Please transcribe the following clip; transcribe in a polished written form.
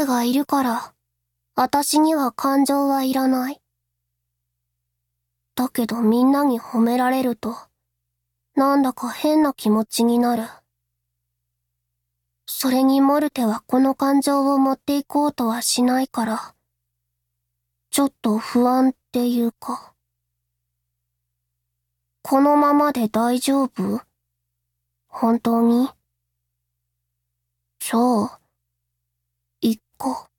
がいるから、私には感情はいらない。だけどみんなに褒められると、なんだか変な気持ちになる。それにモルテはこの感情を持っていこうとはしないから、ちょっと不安っていうか。このままで大丈夫？本当に？じゃあ、行こう。